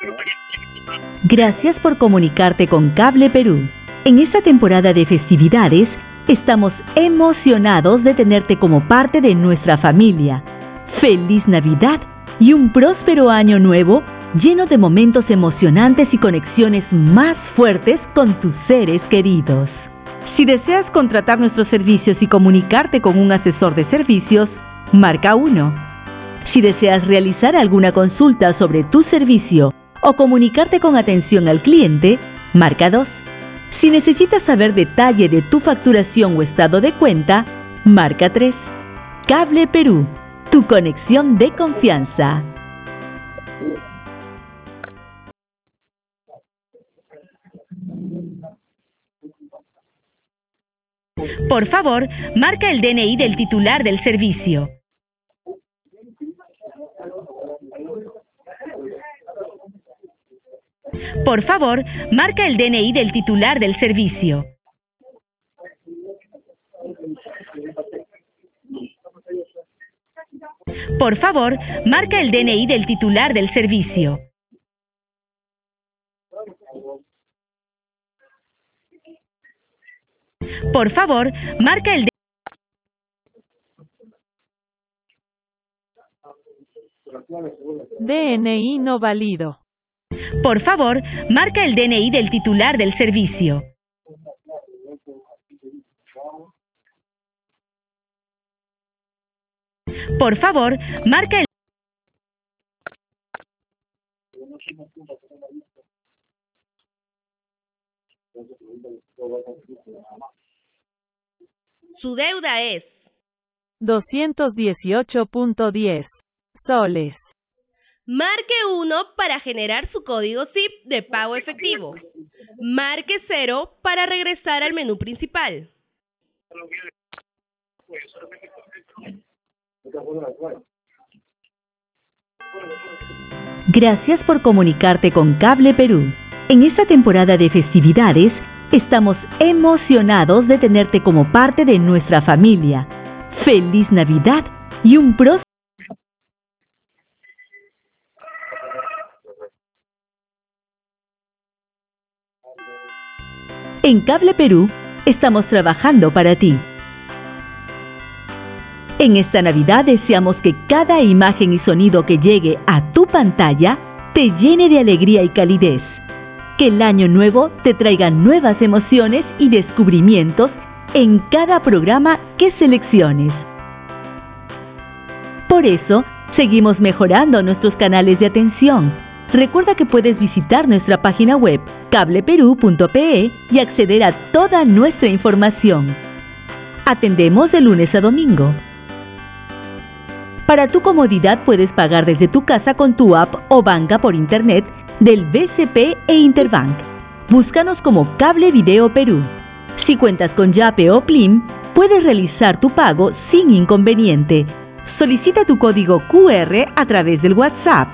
Gracias por comunicarte con Cable Perú. En esta temporada de festividades, estamos emocionados de tenerte como parte de nuestra familia. ¡Feliz Navidad y un próspero año nuevo lleno de momentos emocionantes y conexiones más fuertes con tus seres queridos! Si deseas contratar nuestros servicios y comunicarte con un asesor de servicios, marca 1. Si deseas realizar alguna consulta sobre tu servicio o comunicarte con atención al cliente, marca 2. Si necesitas saber detalle de tu facturación o estado de cuenta, marca 3. Cable Perú, tu conexión de confianza. Por favor, marca el DNI del titular del servicio. Por favor, marca el DNI del titular del servicio. Por favor, marca el DNI del titular del servicio. Por favor, marca el DNI no válido. Por favor, marca el DNI del titular del servicio. Por favor, marca el... Su deuda es 218.10 soles. Marque 1 para generar su código SIP de pago efectivo. Marque 0 para regresar al menú principal. Gracias por comunicarte con Cable Perú. En esta temporada de festividades, estamos emocionados de tenerte como parte de nuestra familia. ¡Feliz Navidad y un próspero! En Cable Perú, estamos trabajando para ti. En esta Navidad deseamos que cada imagen y sonido que llegue a tu pantalla te llene de alegría y calidez. Que el año nuevo te traiga nuevas emociones y descubrimientos en cada programa que selecciones. Por eso, seguimos mejorando nuestros canales de atención. Recuerda que puedes visitar nuestra página web cableperú.pe y acceder a toda nuestra información. Atendemos de lunes a domingo. Para tu comodidad puedes pagar desde tu casa con tu app o banca por internet del BCP e Interbank. Búscanos como Cable Video Perú. Si cuentas con Yape o Plim, puedes realizar tu pago sin inconveniente. Solicita tu código QR a través del WhatsApp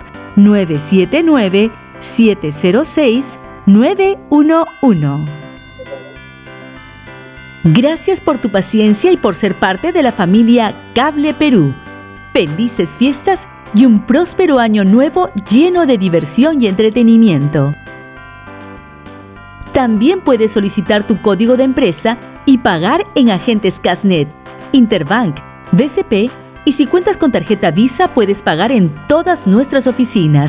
979-706-911. Gracias por tu paciencia y por ser parte de la familia Cable Perú. Felices fiestas y un próspero año nuevo lleno de diversión y entretenimiento. También puedes solicitar tu código de empresa y pagar en agentes Casnet, Interbank, BCP y si cuentas con tarjeta Visa puedes pagar en todas nuestras oficinas.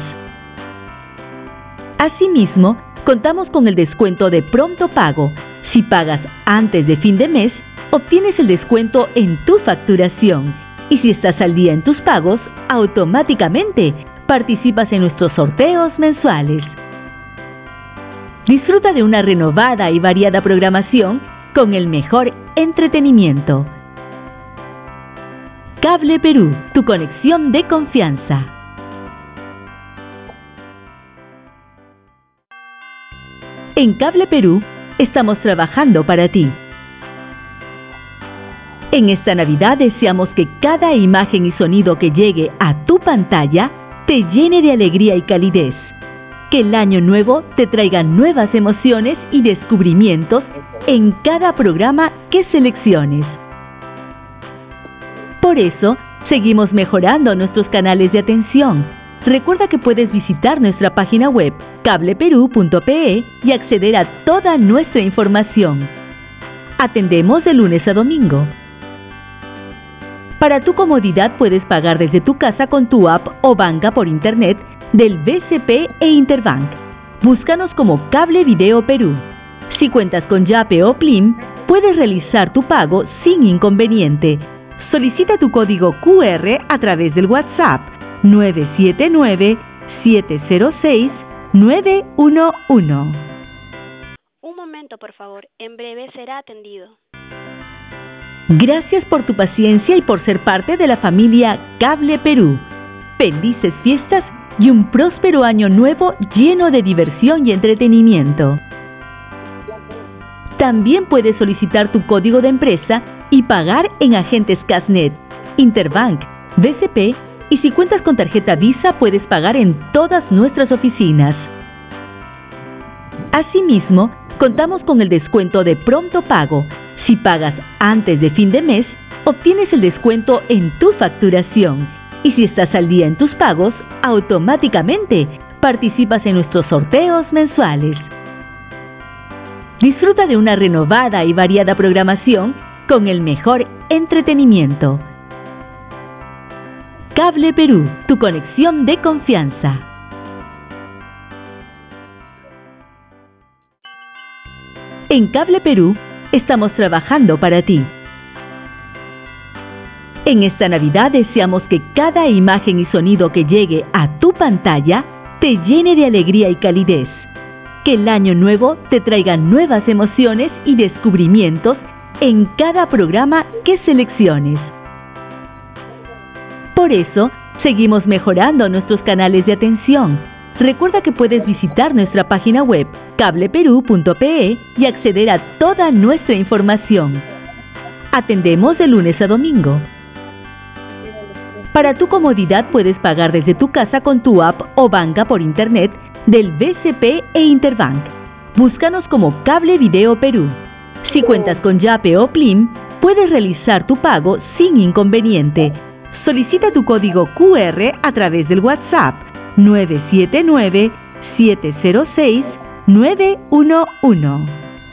Asimismo, contamos con el descuento de pronto pago. Si pagas antes de fin de mes, obtienes el descuento en tu facturación. Y si estás al día en tus pagos, automáticamente participas en nuestros sorteos mensuales. Disfruta de una renovada y variada programación con el mejor entretenimiento. Cable Perú, tu conexión de confianza. En Cable Perú, estamos trabajando para ti. En esta Navidad deseamos que cada imagen y sonido que llegue a tu pantalla te llene de alegría y calidez. Que el año nuevo te traiga nuevas emociones y descubrimientos en cada programa que selecciones. Por eso, seguimos mejorando nuestros canales de atención. Recuerda que puedes visitar nuestra página web cableperú.pe y acceder a toda nuestra información. Atendemos de lunes a domingo. Para tu comodidad puedes pagar desde tu casa con tu app o banca por internet del BCP e Interbank. Búscanos como Cable Video Perú. Si cuentas con Yape o Plim, puedes realizar tu pago sin inconveniente. Solicita tu código QR a través del WhatsApp 979-706-911. Un momento, por favor. En breve será atendido. Gracias por tu paciencia y por ser parte de la familia Cable Perú. Felices fiestas y un próspero año nuevo lleno de diversión y entretenimiento. También puedes solicitar tu código de empresa y pagar en agentes Casnet, Interbank, BCP y si cuentas con tarjeta Visa puedes pagar en todas nuestras oficinas. Asimismo, contamos con el descuento de pronto pago. Si pagas antes de fin de mes, obtienes el descuento en tu facturación. Y si estás al día en tus pagos, automáticamente participas en nuestros sorteos mensuales. Disfruta de una renovada y variada programación con el mejor entretenimiento. Cable Perú, tu conexión de confianza. En Cable Perú, estamos trabajando para ti. En esta Navidad deseamos que cada imagen y sonido que llegue a tu pantalla te llene de alegría y calidez. Que el año nuevo te traiga nuevas emociones y descubrimientos en cada programa que selecciones. Por eso, seguimos mejorando nuestros canales de atención. Recuerda que puedes visitar nuestra página web cableperú.pe y acceder a toda nuestra información. Atendemos de lunes a domingo. Para tu comodidad puedes pagar desde tu casa con tu app o banca por internet del BCP e Interbank. Búscanos como Cable Video Perú. Si cuentas con Yape o Plim, puedes realizar tu pago sin inconveniente. Solicita tu código QR a través del WhatsApp 979-706-911.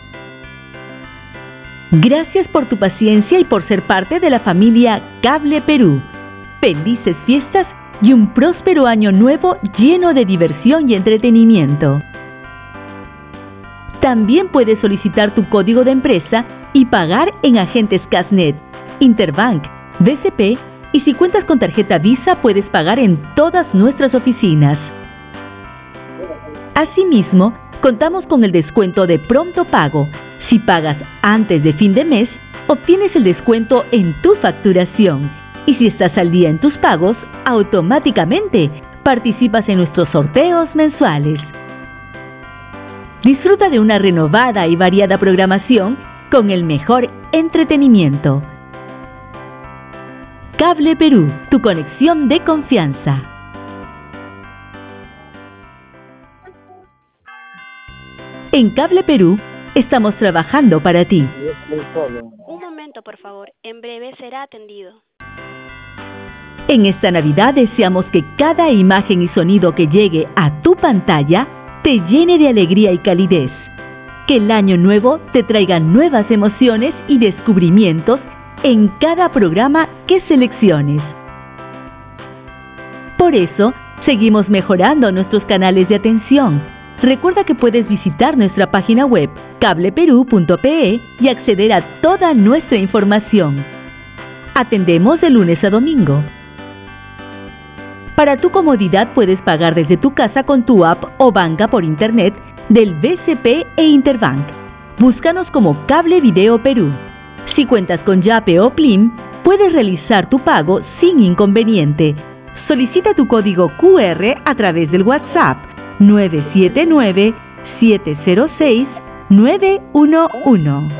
Gracias por tu paciencia y por ser parte de la familia Cable Perú. Felices fiestas y un próspero año nuevo lleno de diversión y entretenimiento. También puedes solicitar tu código de empresa y pagar en agentes Casnet, Interbank, BCP y si cuentas con tarjeta Visa puedes pagar en todas nuestras oficinas. Asimismo, contamos con el descuento de pronto pago. Si pagas antes de fin de mes, obtienes el descuento en tu facturación. Y si estás al día en tus pagos, automáticamente participas en nuestros sorteos mensuales. Disfruta de una renovada y variada programación con el mejor entretenimiento. Cable Perú, tu conexión de confianza. En Cable Perú, estamos trabajando para ti. Un momento, por favor. En breve será atendido. En esta Navidad deseamos que cada imagen y sonido que llegue a tu pantalla te llene de alegría y calidez. Que el año nuevo te traiga nuevas emociones y descubrimientos en cada programa que selecciones. Por eso, seguimos mejorando nuestros canales de atención. Recuerda que puedes visitar nuestra página web cableperú.pe y acceder a toda nuestra información. Atendemos de lunes a domingo. Para tu comodidad puedes pagar desde tu casa con tu app o banca por internet del BCP e Interbank. Búscanos como Cable Video Perú. Si cuentas con Yape o Plim, puedes realizar tu pago sin inconveniente. Solicita tu código QR a través del WhatsApp 979-706-911.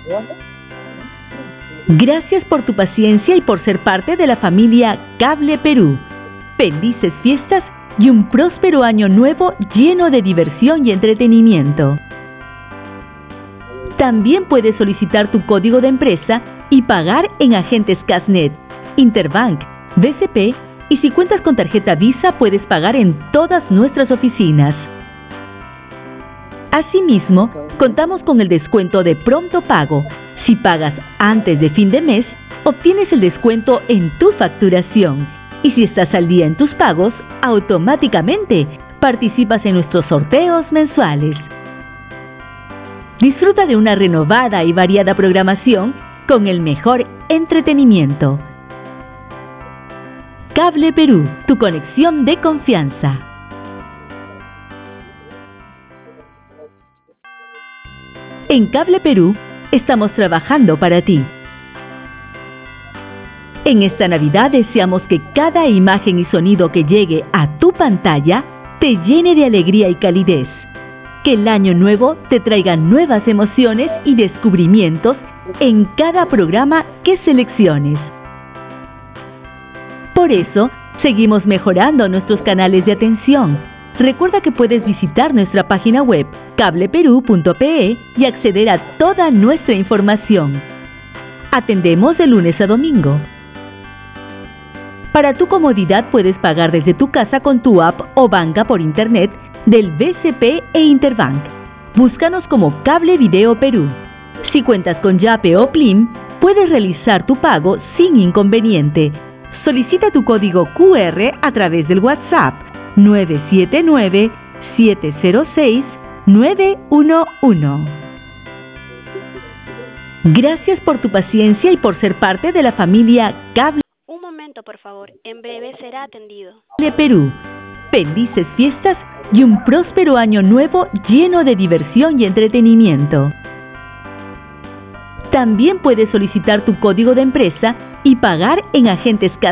Gracias por tu paciencia y por ser parte de la familia Cable Perú. Felices fiestas y un próspero año nuevo lleno de diversión y entretenimiento. También puedes solicitar tu código de empresa y pagar en agentes Casnet, Interbank, BCP Y si cuentas con tarjeta Visa, puedes pagar en todas nuestras oficinas. Asimismo, contamos con el descuento de pronto pago. Si pagas antes de fin de mes, obtienes el descuento en tu facturación. Y si estás al día en tus pagos, automáticamente participas en nuestros sorteos mensuales. Disfruta de una renovada y variada programación con el mejor entretenimiento. Cable Perú, tu conexión de confianza. En Cable Perú estamos trabajando para ti. En esta Navidad deseamos que cada imagen y sonido que llegue a tu pantalla te llene de alegría y calidez. Que el año nuevo te traiga nuevas emociones y descubrimientos en cada programa que selecciones. Por eso, seguimos mejorando nuestros canales de atención. Recuerda que puedes visitar nuestra página web cableperú.pe y acceder a toda nuestra información. Atendemos de lunes a domingo. Para tu comodidad puedes pagar desde tu casa con tu app o banca por internet del BCP e Interbank. Búscanos como Cable Video Perú. Si cuentas con Yape o Plim, puedes realizar tu pago sin inconveniente. Solicita tu código QR a través del WhatsApp 979-706-911. Gracias por tu paciencia y por ser parte de la familia Cable. Un momento, por favor. En breve será atendido. Perú. Felices fiestas y un próspero año nuevo lleno de diversión y entretenimiento. También puedes solicitar tu código de empresa y pagar en agentes